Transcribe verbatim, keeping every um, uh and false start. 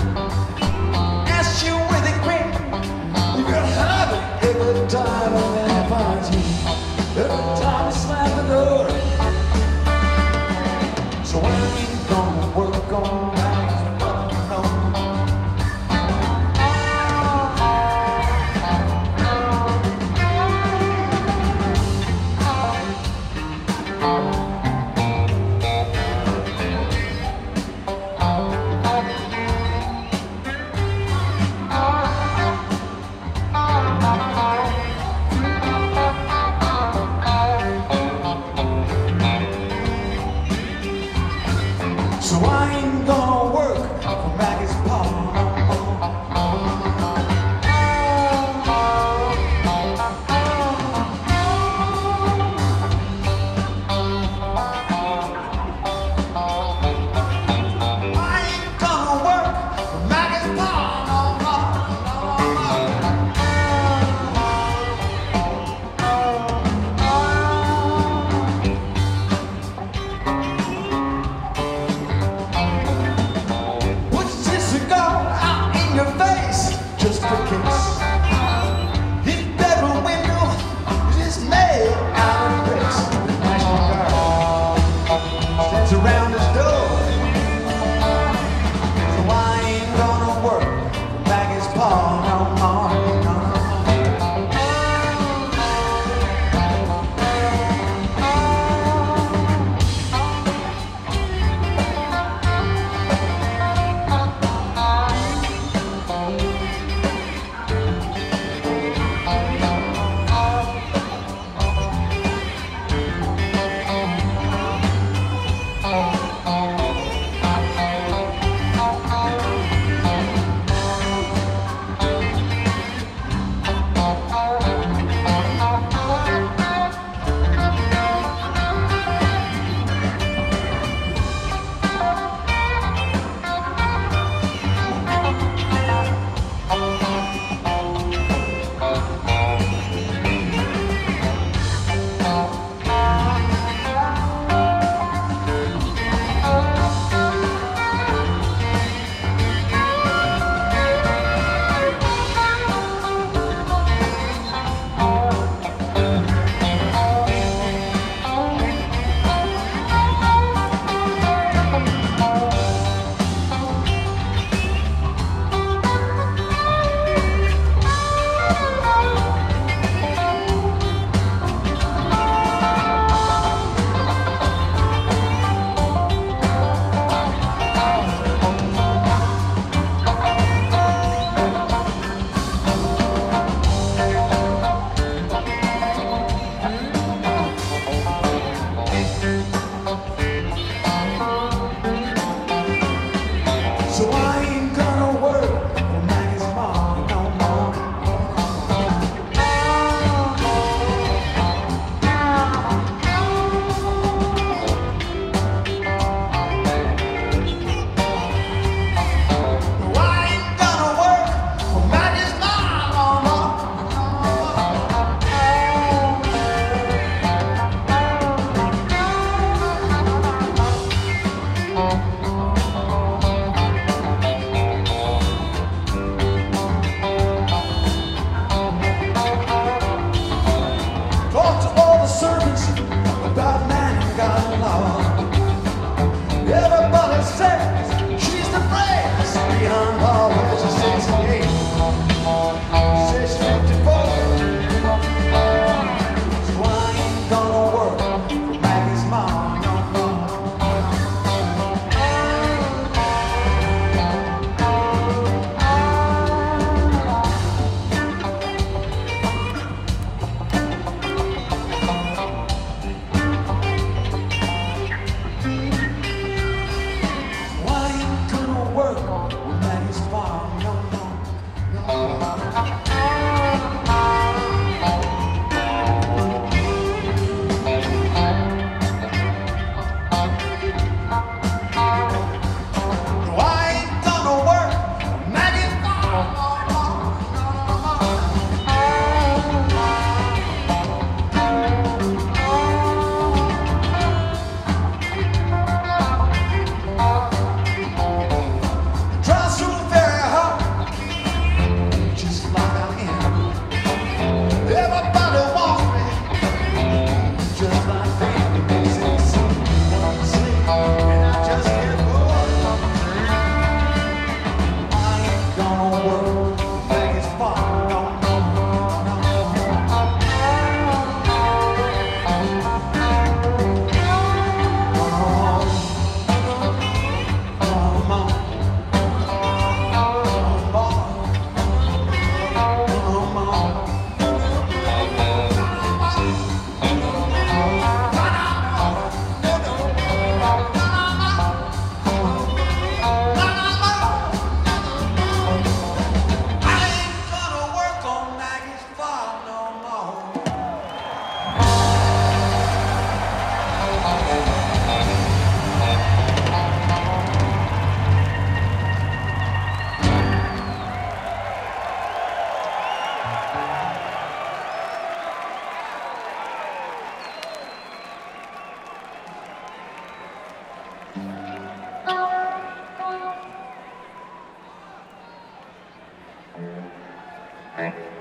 Ask you where they quit. You can have it every time a man finds you. Every time you slam the door. So when are you gonna work on that? So I ain't gonna work for Maggie's pa no I ain't gonna work for Maggie's pa no your face, just for kicks. His bedroom window is made out of bricks. The National Guard stands around his door. So I ain't gonna work for Maggie's pa no more. So I ain't gonna work for Maggie's mom no more. No, I ain't gonna work for Maggie's mom no more. Talk to all the servants about man and God law. Everybody says she's the bravest beyond all. Where's she sixty-eight? She says she's fifty-four. So I ain't gonna work for Maggie's mom no more. Why ain't gonna work with Maggie's mom no more? Thank you.